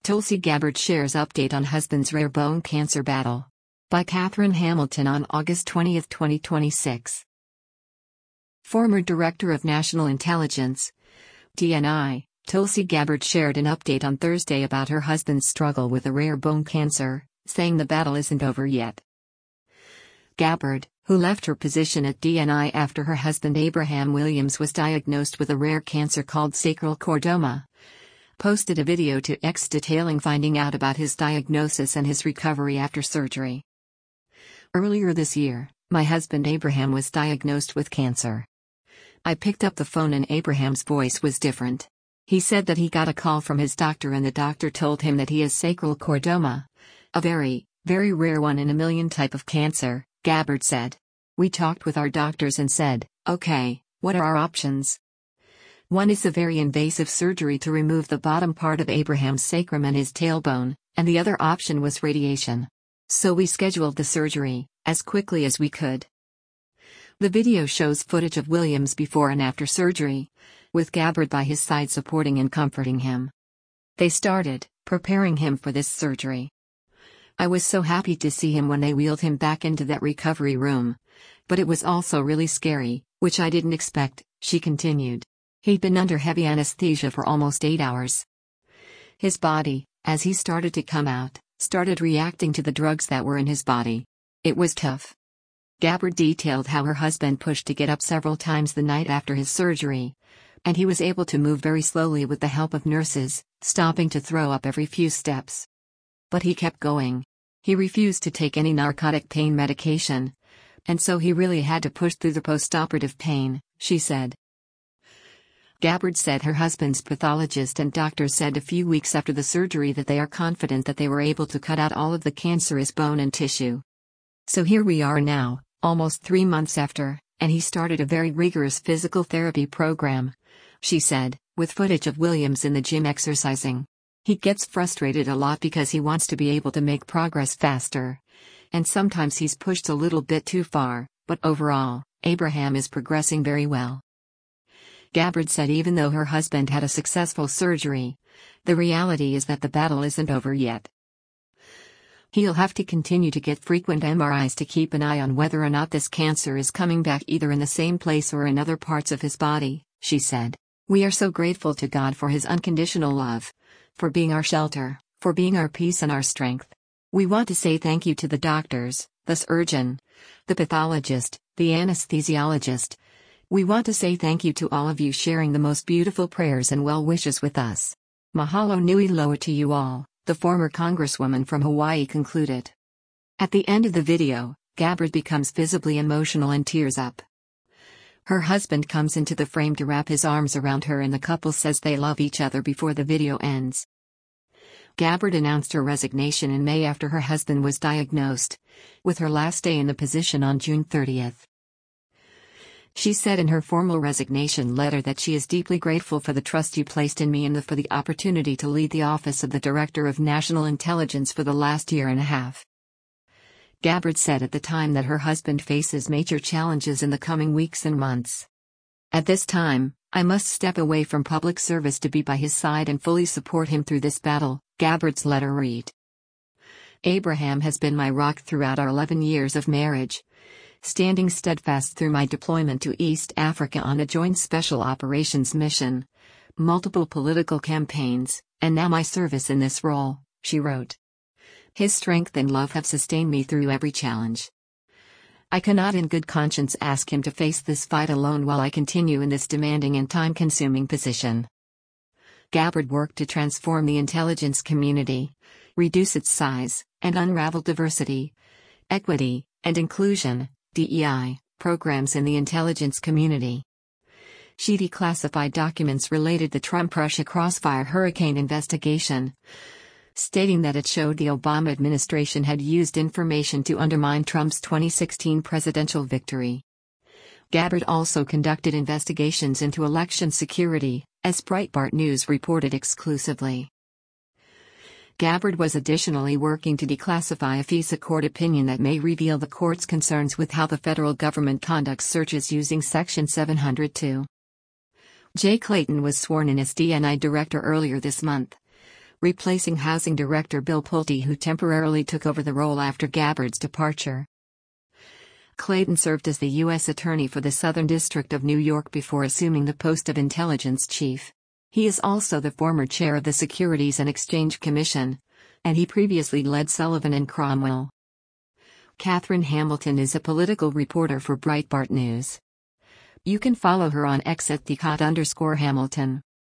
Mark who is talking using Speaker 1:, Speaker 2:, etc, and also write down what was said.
Speaker 1: Tulsi Gabbard shares update on husband's rare bone cancer battle. By Catherine Hamilton on August 20, 2026. Former Director of National Intelligence, DNI, Tulsi Gabbard shared an update on Thursday about her husband's struggle with a rare bone cancer, saying the battle isn't over yet. Gabbard, who left her position at DNI after her husband Abraham Williams was diagnosed with a rare cancer called sacral chordoma, posted a video to X detailing finding out about his diagnosis and his recovery after surgery. Earlier this year, my husband Abraham was diagnosed with cancer. I picked up the phone and Abraham's voice was different. He said that he got a call from his doctor and the doctor told him that he has sacral chordoma, a very, very rare one in a million type of cancer, Gabbard said. We talked with our doctors and said, okay, what are our options? One is a very invasive surgery to remove the bottom part of Abraham's sacrum and his tailbone, and the other option was radiation. So we scheduled the surgery, as quickly as we could. The video shows footage of Williams before and after surgery, with Gabbard by his side supporting and comforting him. They started preparing him for this surgery. I was so happy to see him when they wheeled him back into that recovery room. But it was also really scary, which I didn't expect, she continued. He'd been under heavy anesthesia for almost 8 hours. His body, as he started to come out, started reacting to the drugs that were in his body. It was tough. Gabbard detailed how her husband pushed to get up several times the night after his surgery, and he was able to move very slowly with the help of nurses, stopping to throw up every few steps. But he kept going. He refused to take any narcotic pain medication, and so he really had to push through the postoperative pain, she said. Gabbard said her husband's pathologist and doctors said a few weeks after the surgery that they are confident that they were able to cut out all of the cancerous bone and tissue. So here we are now, almost 3 months after, and he started a very rigorous physical therapy program, she said, with footage of Williams in the gym exercising. He gets frustrated a lot because he wants to be able to make progress faster. And sometimes he's pushed a little bit too far, but overall, Abraham is progressing very well. Gabbard said even though her husband had a successful surgery, the reality is that the battle isn't over yet. He'll have to continue to get frequent MRIs to keep an eye on whether or not this cancer is coming back either in the same place or in other parts of his body, she said. We are so grateful to God for his unconditional love, for being our shelter, for being our peace and our strength. We want to say thank you to the doctors, the surgeon, the pathologist, the anesthesiologist. We want to say thank you to all of you sharing the most beautiful prayers and well wishes with us. Mahalo nui loa to you all, the former congresswoman from Hawaii concluded. At the end of the video, Gabbard becomes visibly emotional and tears up. Her husband comes into the frame to wrap his arms around her and the couple says they love each other before the video ends. Gabbard announced her resignation in May after her husband was diagnosed, with her last day in the position on June 30. She said in her formal resignation letter that she is deeply grateful for the trust you placed in me and for the opportunity to lead the office of the Director of National Intelligence for the last year and a half. Gabbard said at the time that her husband faces major challenges in the coming weeks and months. At this time, I must step away from public service to be by his side and fully support him through this battle, Gabbard's letter read. Abraham has been my rock throughout our 11 years of marriage, standing steadfast through my deployment to East Africa on a joint special operations mission, multiple political campaigns, and now my service in this role, she wrote. His strength and love have sustained me through every challenge. I cannot in good conscience ask him to face this fight alone while I continue in this demanding and time-consuming position. Gabbard worked to transform the intelligence community, reduce its size, and unravel diversity, equity, and inclusion, DEI, programs in the intelligence community. She declassified documents related to the Trump-Russia crossfire hurricane investigation, stating that it showed the Obama administration had used information to undermine Trump's 2016 presidential victory. Gabbard also conducted investigations into election security, as Breitbart News reported exclusively. Gabbard was additionally working to declassify a FISA court opinion that may reveal the court's concerns with how the federal government conducts searches using Section 702. Jay Clayton was sworn in as DNI director earlier this month, replacing Housing Director Bill Pulte, who temporarily took over the role after Gabbard's departure. Clayton served as the U.S. Attorney for the Southern District of New York before assuming the post of Intelligence Chief. He is also the former chair of the Securities and Exchange Commission, and he previously led Sullivan and Cromwell. Catherine Hamilton is a political reporter for Breitbart News. You can follow her on X at @Hamilton.